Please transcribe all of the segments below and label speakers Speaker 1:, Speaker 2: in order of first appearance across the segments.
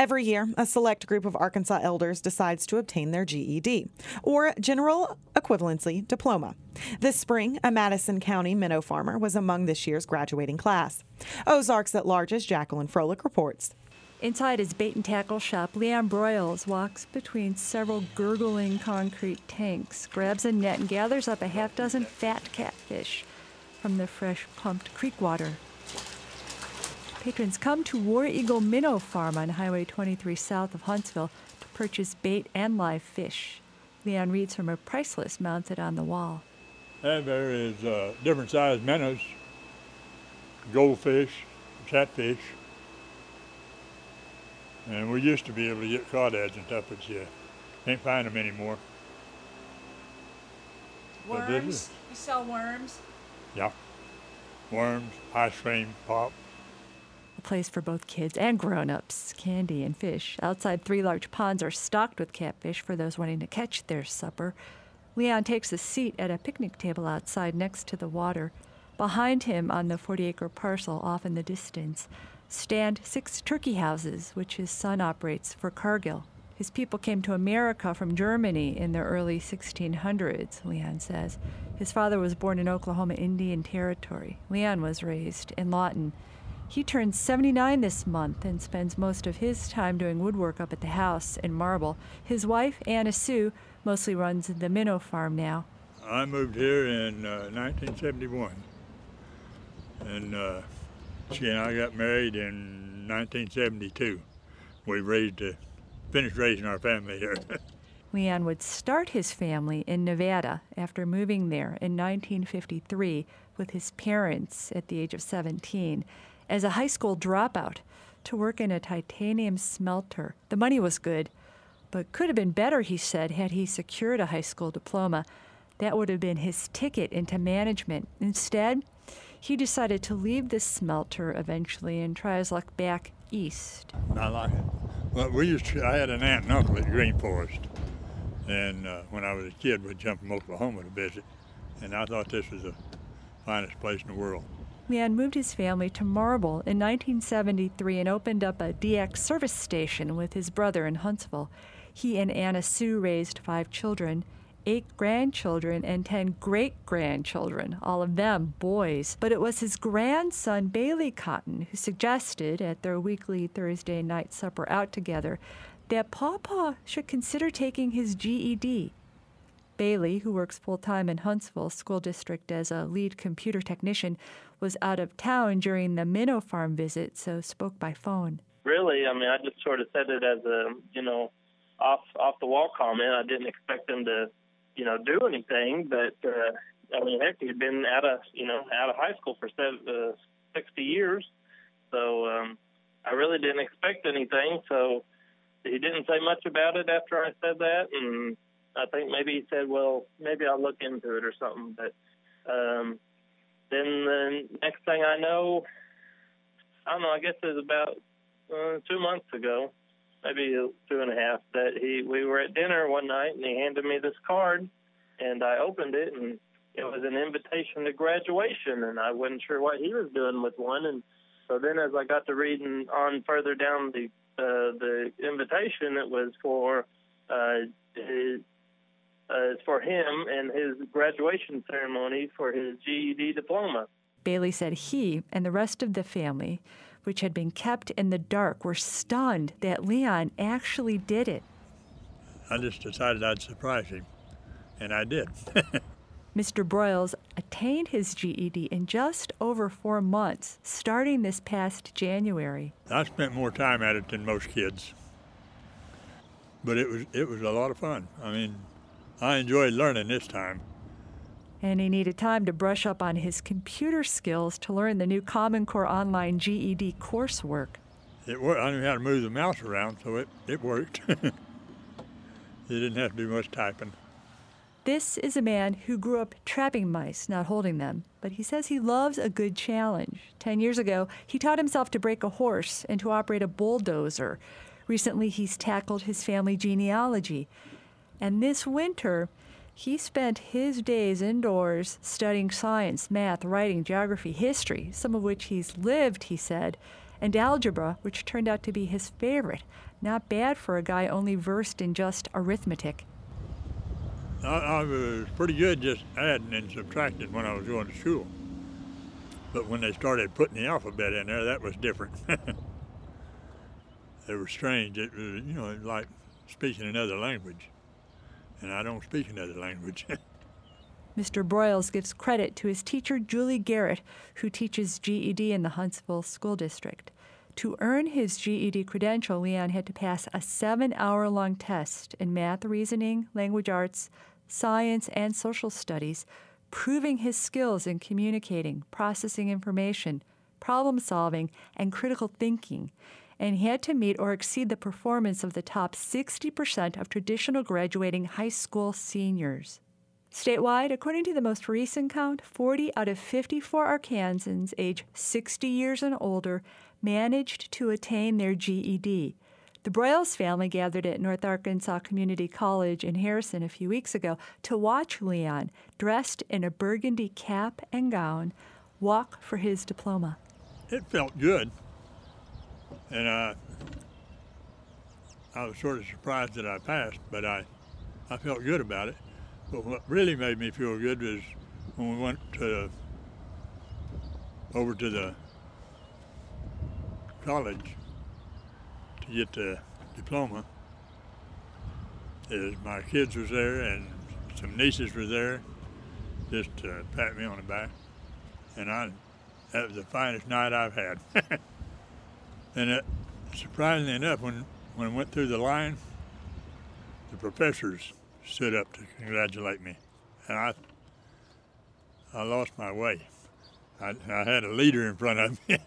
Speaker 1: Every year, a select group of Arkansas elders decides to obtain their GED, or General Equivalency Diploma. This spring, a Madison County minnow farmer was among this year's graduating class. Ozarks at Large's Jacqueline Froelich reports.
Speaker 2: Inside his bait and tackle shop, Leon Broyles walks between several gurgling concrete tanks, grabs a net, and gathers up a half-dozen fat catfish from the fresh pumped creek water. Patrons come to War Eagle Minnow Farm on Highway 23 south of Huntsville to purchase bait and live fish. Leon reads from a price list mounted on the wall.
Speaker 3: And there is different sized minnows, goldfish, catfish. And we used to be able to get crawdads and stuff, but you can't find them anymore.
Speaker 4: Worms? You sell worms?
Speaker 3: Yeah. Worms, ice cream, pop.
Speaker 2: A place for both kids and grown-ups, candy and fish. Outside, 3 large ponds are stocked with catfish for those wanting to catch their supper. Leon takes a seat at a picnic table outside next to the water. Behind him, on the 40-acre parcel off in the distance, stand 6 turkey houses, which his son operates for Cargill. His people came to America from Germany in the early 1600s, Leon says. His father was born in Oklahoma Indian Territory. Leon was raised in Lawton. He turns 79 this month and spends most of his time doing woodwork up at the house in Marble. His wife, Anna Sue, mostly runs the minnow farm now.
Speaker 3: I moved here in 1971, and she and I got married in 1972. We finished raising our family here.
Speaker 2: Leon would start his family in Nevada after moving there in 1953 with his parents at the age of 17 as a high school dropout to work in a titanium smelter. The money was good, but could have been better, he said, had he secured a high school diploma. That would have been his ticket into management. Instead, he decided to leave the smelter eventually and try his luck back east.
Speaker 3: I like it. Well, I had an aunt and uncle at Green Forest, and when I was a kid, we'd jump from Oklahoma to visit, and I thought this was the finest place in the world.
Speaker 2: Leon moved his family to Marble in 1973 and opened up a DX service station with his brother in Huntsville. He and Anna Sue raised 5 children, 8 grandchildren, and 10 great-grandchildren, all of them boys. But it was his grandson, Bailey Cotton, who suggested at their weekly Thursday night supper out together that Pawpaw should consider taking his GED. Bailey, who works full-time in Huntsville School District as a lead computer technician, was out of town during the minnow farm visit, so spoke by phone.
Speaker 5: Really, I just sort of said it as a, off-the-wall comment. I didn't expect him to do anything, but heck, he'd been out of high school for 60 years, so I really didn't expect anything. So he didn't say much about it after I said that, and I think maybe he said, well, maybe I'll look into it or something. But then the next thing I know, I guess it was about 2 months ago, maybe 2.5, that we were at dinner one night, and he handed me this card, and I opened it, and it was an invitation to graduation, and I wasn't sure what he was doing with one. And so then as I got to reading on further down the invitation, it was for him and his graduation ceremony for his GED diploma.
Speaker 2: Bailey said he and the rest of the family, which had been kept in the dark, were stunned that Leon actually did it.
Speaker 3: I just decided I'd surprise him, and I did.
Speaker 2: Mr. Broyles attained his GED in just over 4 months, starting this past January.
Speaker 3: I spent more time at it than most kids, but it was a lot of fun. I enjoyed learning this time.
Speaker 2: And he needed time to brush up on his computer skills to learn the new Common Core Online GED coursework.
Speaker 3: It worked. I knew how to move the mouse around, so it worked. You didn't have to do much typing.
Speaker 2: This is a man who grew up trapping mice, not holding them, but he says he loves a good challenge. 10 years ago, he taught himself to break a horse and to operate a bulldozer. Recently, he's tackled his family genealogy. And this winter, he spent his days indoors studying science, math, writing, geography, history, some of which he's lived, he said, and algebra, which turned out to be his favorite. Not bad for a guy only versed in just arithmetic.
Speaker 3: I was pretty good just adding and subtracting when I was going to school. But when they started putting the alphabet in there, that was different. It was strange. It was, like speaking another language. And I don't speak another language.
Speaker 2: Mr. Broyles gives credit to his teacher, Julie Garrett, who teaches GED in the Huntsville School District. To earn his GED credential, Leon had to pass a 7-hour-long test in math, reasoning, language arts, science, and social studies, proving his skills in communicating, processing information, problem-solving, and critical thinking, and he had to meet or exceed the performance of the top 60% of traditional graduating high school seniors. Statewide, according to the most recent count, 40 out of 54 Arkansans age 60 years and older managed to attain their GED. The Broyles family gathered at North Arkansas Community College in Harrison a few weeks ago to watch Leon, dressed in a burgundy cap and gown, walk for his diploma.
Speaker 3: It felt good, and I was sort of surprised that I passed, but I felt good about it. But what really made me feel good was when we went over to the college to get the diploma. My kids was there and some nieces were there just to pat me on the back. And that was the finest night I've had. And surprisingly enough, when I went through the line, the professors stood up to congratulate me. And I lost my way. I had a leader in front of me.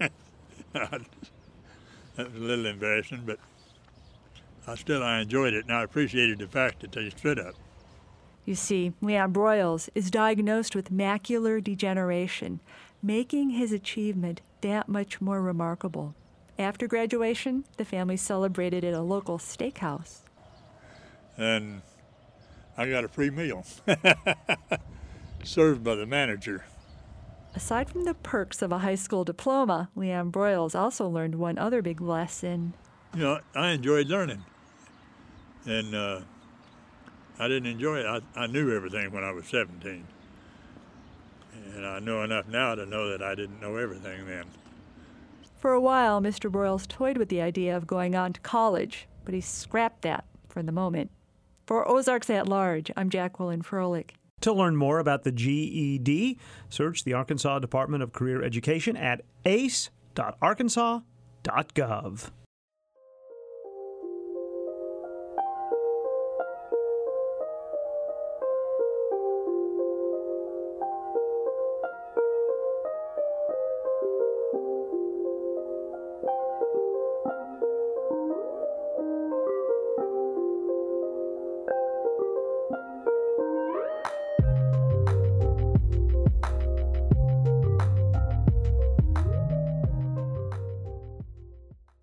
Speaker 3: That was a little embarrassing, but I enjoyed it, and I appreciated the fact that they stood up.
Speaker 2: You see, Leon Broyles is diagnosed with macular degeneration, making his achievement that much more remarkable. After graduation, the family celebrated at a local steakhouse.
Speaker 3: And I got a free meal, served by the manager.
Speaker 2: Aside from the perks of a high school diploma, Leon Broyles also learned one other big lesson.
Speaker 3: I enjoyed learning. And I didn't enjoy it. I knew everything when I was 17. And I know enough now to know that I didn't know everything then.
Speaker 2: For a while, Mr. Broyles toyed with the idea of going on to college, but he scrapped that for the moment. For Ozarks at Large, I'm Jacqueline Froelich.
Speaker 6: To learn more about the GED, search the Arkansas Department of Career Education at ace.arkansas.gov.